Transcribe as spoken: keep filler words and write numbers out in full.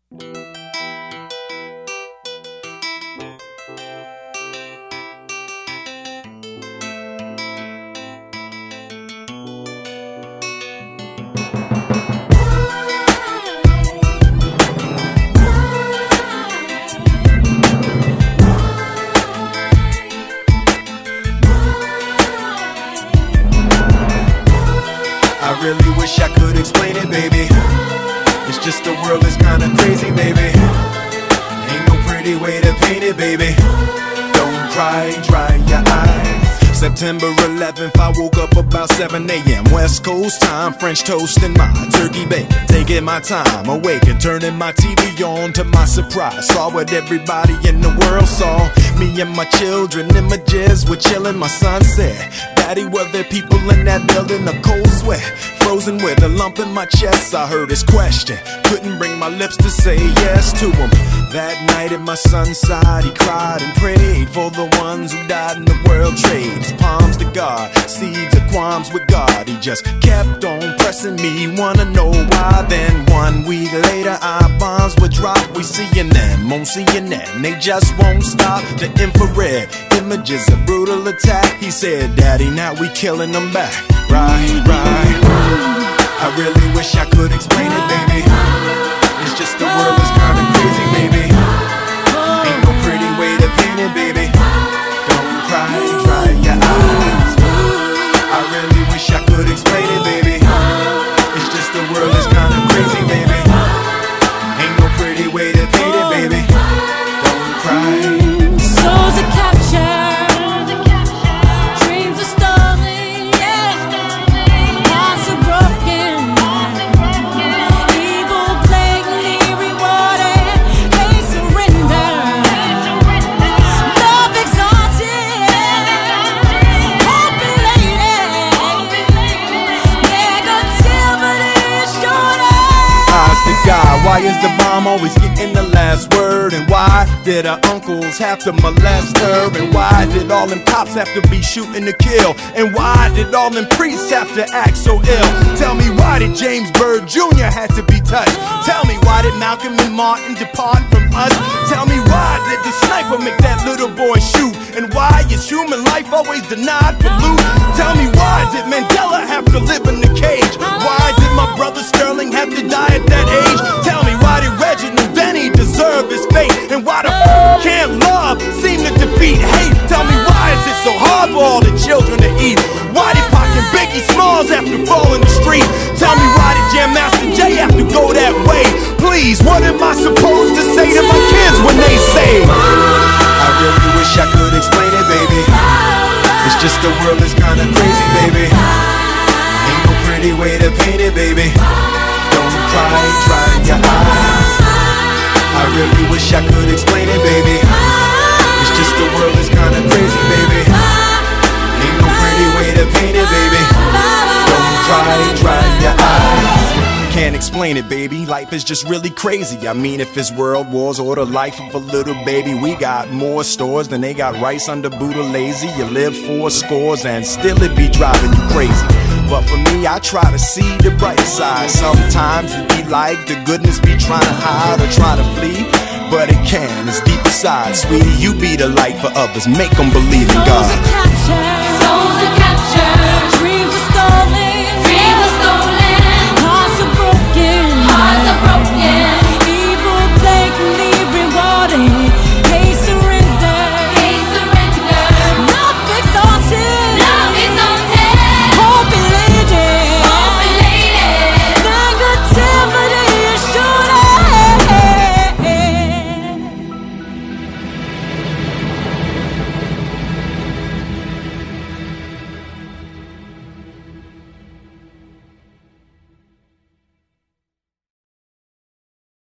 I really wish I could explain it, baby. It's just the world is kinda crazy, baby. Ain't no pretty way to paint it, baby. Don't cry, dry your eyes. September eleventh, I woke up about seven a.m. West Coast time, French toast and my turkey bacon. Taking my time, awake and turning my T V on. To my surprise, saw what everybody in the world saw. Me and my children, images were chilling. My son said, Daddy, were there people in that building? A cold sweat, frozen with a lump in my chest. I heard his question, couldn't bring my lips to say yes to him. That night at my son's side, he cried and prayed for the ones who died in the world trade. Palms to God, seeds of qualms with God. He just kept on pressing me, wanna know why. Then one week later, our bombs would drop. We seeing them on C N N, they just won't stop. The infrared images, a brutal attack. He said, Daddy, now we killing them back. Right, right. I really wish I could explain it, baby. It's just the world is kinda crazy, baby. Ain't no pretty way to paint it, baby. Don't cry, dry your eyes. I really wish I could explain it, baby. It's just the world is kinda crazy, baby. Ain't no pretty way to paint it, baby. Don't cry. Souls are captured, dreams are stolen, yeah. Hearts are broken, evil blatantly rewarded. Hate surrender, love exalted, hope elated, negativity is shorter. Eyes to God, why is the bomb always getting the last word? And why did her uncles have to molest her? And why did all them cops have to be shooting to kill? And why did all them priests have to act so ill? Tell me, why did James Byrd Junior have to be touched? Tell me, why did Malcolm and Martin depart from us? Tell me, why did the sniper make that little boy shoot? And why is human life always denied for loot? Tell me, why did Mandela have to live in the cage? Why did my brother Sterling have to die at that age? Tell me, why did Reginald Denny deserve his fate? And why the f can't love seem to defeat hate? Tell me, why is it so hard for all the children to eat? Why did Pac and Biggie Smalls have to fall in the street? Tell me, why did Jam Master Jay have to go that way? Please, what am I supposed to say to my kids when they say, I really wish I could explain it, baby. It's just the world is kinda crazy, baby. Ain't no pretty way to paint it, baby. Don't cry, dry your eyes. I really wish I could explain it, baby. It's just the world is kinda crazy, baby. Ain't no pretty way to paint it, baby. Don't cry, dry your eyes. Can't explain it, baby. Life is just really crazy. I mean, if it's world wars or the life of a little baby, we got more stores than they got rice under Buddha lazy. You live four scores and still it be driving you crazy. But for me, I try to see the bright side. Sometimes it be like the goodness be trying to hide or try to flee, but it can, it's deep inside. Sweetie, you be the light for others, make them believe in God. Souls are captured, souls are captured, dreams are stolen.